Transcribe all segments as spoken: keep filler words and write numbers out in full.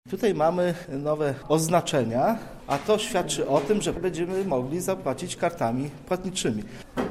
Tutaj mamy nowe oznaczenia, a to świadczy o tym, że będziemy mogli zapłacić kartami płatniczymi.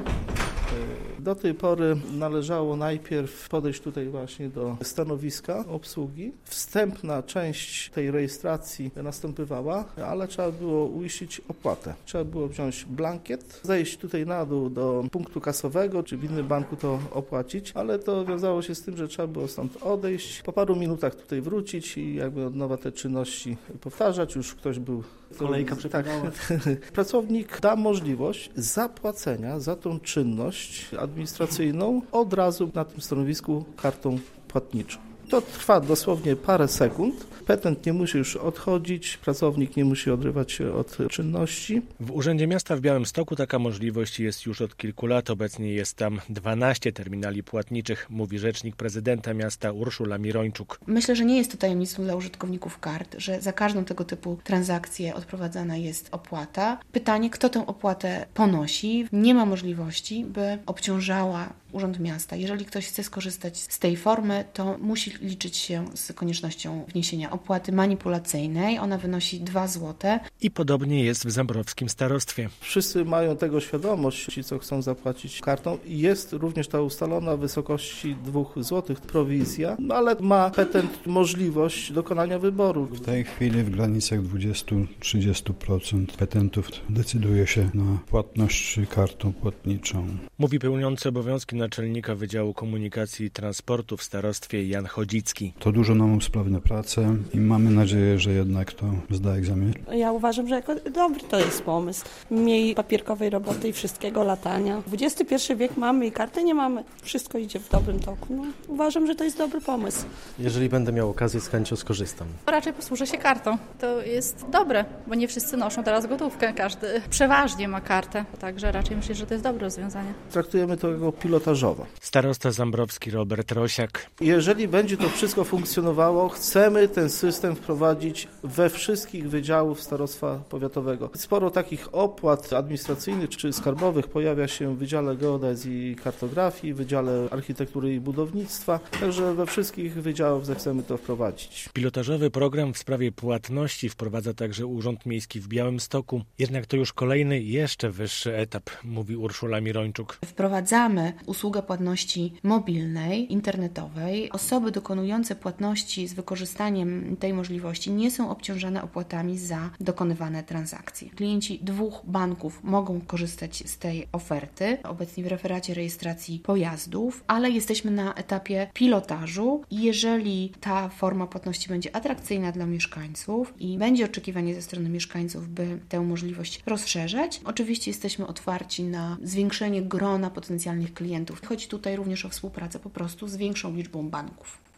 Do tej pory należało najpierw podejść tutaj właśnie do stanowiska obsługi. Wstępna część tej rejestracji następowała, ale trzeba było uiścić opłatę. Trzeba było wziąć blankiet, zejść tutaj na dół do punktu kasowego, czy w innym banku to opłacić, ale to wiązało się z tym, że trzeba było stąd odejść, po paru minutach tutaj wrócić i jakby od nowa te czynności powtarzać. Już ktoś był... Kolejka przepadała. Tak. Pracownik da możliwość zapłacenia za tą czynność administracyjną od razu na tym stanowisku kartą płatniczą. To trwa dosłownie parę sekund. Petent nie musi już odchodzić, pracownik nie musi odrywać się od czynności. W Urzędzie Miasta w Białymstoku taka możliwość jest już od kilku lat. Obecnie jest tam dwanaście terminali płatniczych, mówi rzecznik prezydenta miasta Urszula Mirończuk. Myślę, że nie jest to tajemnicą dla użytkowników kart, że za każdą tego typu transakcję odprowadzana jest opłata. Pytanie, kto tę opłatę ponosi? Nie ma możliwości, by obciążała Urząd Miasta. Jeżeli ktoś chce skorzystać z tej formy, to musi liczyć się z koniecznością wniesienia opłaty manipulacyjnej. Ona wynosi dwa złote. I podobnie jest w Zambrowskim Starostwie. Wszyscy mają tego świadomość, ci co chcą zapłacić kartą. Jest również ta ustalona w wysokości dwóch złotych prowizja, no ale ma petent możliwość dokonania wyboru. W tej chwili w granicach dwadzieścia do trzydziestu procent petentów decyduje się na płatność kartą płatniczą. Mówi pełniący obowiązki naczelnika Wydziału Komunikacji i Transportu w starostwie Jan Chodzicki. To dużo nam usprawnia pracę i mamy nadzieję, że jednak to zda egzamin. Ja uważam, że jako dobry to jest pomysł. Mniej papierkowej roboty i wszystkiego latania. dwudziesty pierwszy wiek mamy i karty nie mamy. Wszystko idzie w dobrym toku. No, uważam, że to jest dobry pomysł. Jeżeli będę miał okazję, z chęcią skorzystam. Raczej posłużę się kartą. To jest dobre, bo nie wszyscy noszą teraz gotówkę. Każdy przeważnie ma kartę. Także raczej myślę, że to jest dobre rozwiązanie. Traktujemy to jako pilotażowo. Starosta zambrowski Robert Rosiak. Jeżeli będzie to wszystko funkcjonowało, chcemy ten system wprowadzić we wszystkich wydziałów starostwa powiatowego. Sporo takich opłat administracyjnych czy skarbowych pojawia się w Wydziale Geodezji i Kartografii, w Wydziale Architektury i Budownictwa, także we wszystkich wydziałach zechcemy to wprowadzić. Pilotażowy program w sprawie płatności wprowadza także Urząd Miejski w Białymstoku. Jednak to już kolejny, jeszcze wyższy etap, mówi Urszula Mirończuk. Wprowadzamy usługę płatności mobilnej, internetowej. Osoby dokonujące płatności z wykorzystaniem tej możliwości nie są obciążane opłatami za dokonywane transakcje. Klienci dwóch banków mogą korzystać z tej oferty, obecnie w referacie rejestracji pojazdów, ale jesteśmy na etapie pilotażu i jeżeli ta forma płatności będzie atrakcyjna dla mieszkańców i będzie oczekiwanie ze strony mieszkańców, by tę możliwość rozszerzać, oczywiście jesteśmy otwarci na zwiększenie grona potencjalnych klientów. Chodzi tutaj również o współpracę po prostu z większą liczbą banków.